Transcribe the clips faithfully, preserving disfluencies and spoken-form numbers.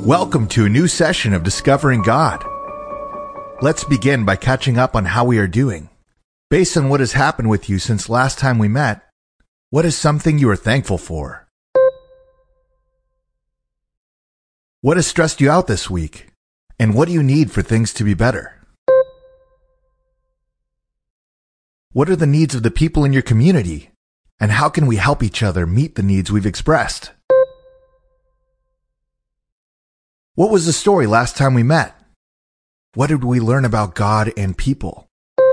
Welcome to a new session of Discovering God. Let's begin by catching up on how we are doing. Based on what has happened with you since last time we met, what is something you are thankful for? What has stressed you out this week? And what do you need for things to be better? What are the needs of the people in your community? And how can we help each other meet the needs we've expressed? What was the story last time we met? What did we learn about God and people?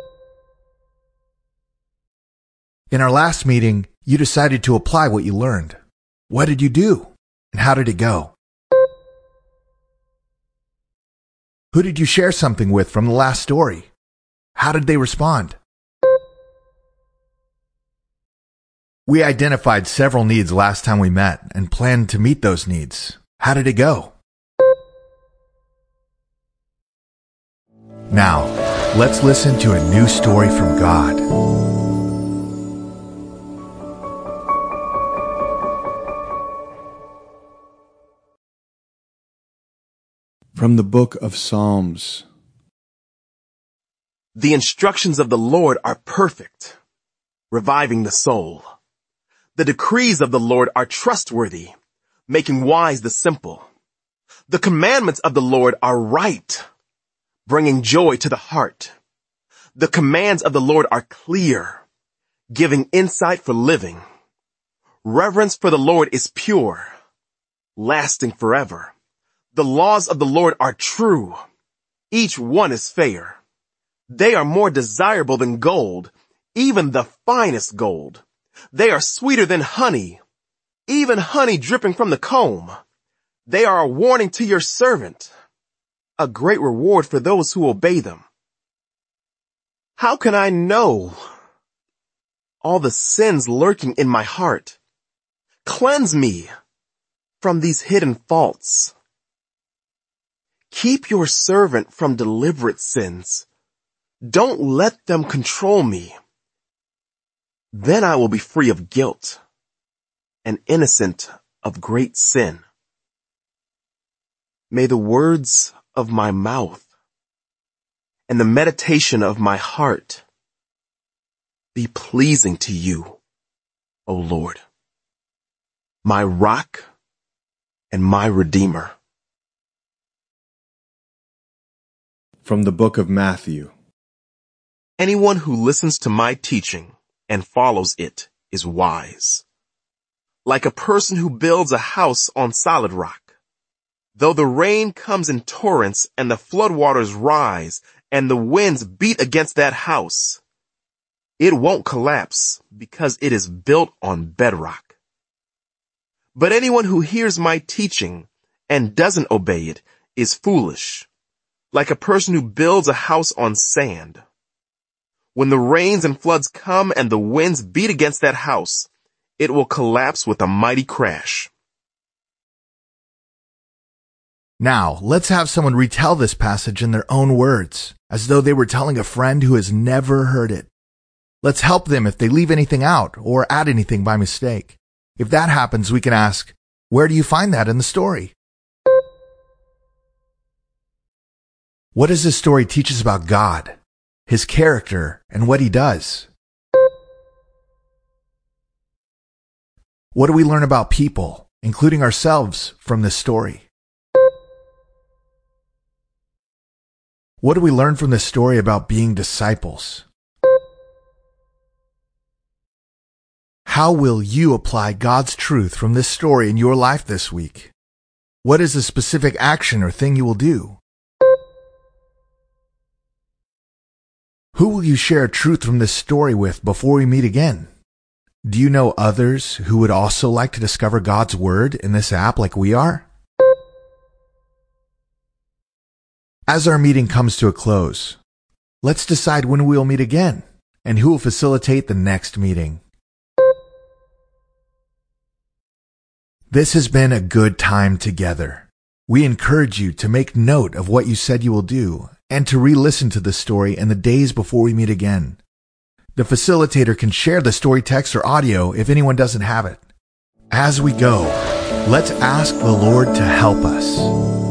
In our last meeting, you decided to apply what you learned. What did you do? And how did it go? Who did you share something with from the last story? How did they respond? We identified several needs last time we met and planned to meet those needs. How did it go? Now, let's listen to a new story from God. From the book of Psalms. The instructions of the Lord are perfect, reviving the soul. The decrees of the Lord are trustworthy, making wise the simple. The commandments of the Lord are right, bringing joy to the heart. The commands of the Lord are clear, giving insight for living. Reverence for the Lord is pure, lasting forever. The laws of the Lord are true. Each one is fair. They are more desirable than gold, even the finest gold. They are sweeter than honey, even honey dripping from the comb. They are a warning to your servant, a great reward for those who obey them. How can I know all the sins lurking in my heart? Cleanse me from these hidden faults. Keep your servant from deliberate sins. Don't let them control me. Then I will be free of guilt and innocent of great sin. May the words of my mouth and the meditation of my heart be pleasing to you, O Lord, my rock and my redeemer. From the book of Matthew. Anyone who listens to my teaching and follows it is wise, like a person who builds a house on solid rock. Though the rain comes in torrents and the floodwaters rise and the winds beat against that house, it won't collapse because it is built on bedrock. But anyone who hears my teaching and doesn't obey it is foolish, like a person who builds a house on sand. When the rains and floods come and the winds beat against that house, it will collapse with a mighty crash. Now, let's have someone retell this passage in their own words, as though they were telling a friend who has never heard it. Let's help them if they leave anything out or add anything by mistake. If that happens, we can ask, where do you find that in the story? What does this story teach us about God, His character, and what He does? What do we learn about people, including ourselves, from this story? What do we learn from this story about being disciples? How will you apply God's truth from this story in your life this week? What is the specific action or thing you will do? Who will you share truth from this story with before we meet again? Do you know others who would also like to discover God's Word in this app like we are? As our meeting comes to a close, let's decide when we will meet again and who will facilitate the next meeting. This has been a good time together. We encourage you to make note of what you said you will do and to re-listen to the story in the days before we meet again. The facilitator can share the story text or audio if anyone doesn't have it. As we go, let's ask the Lord to help us.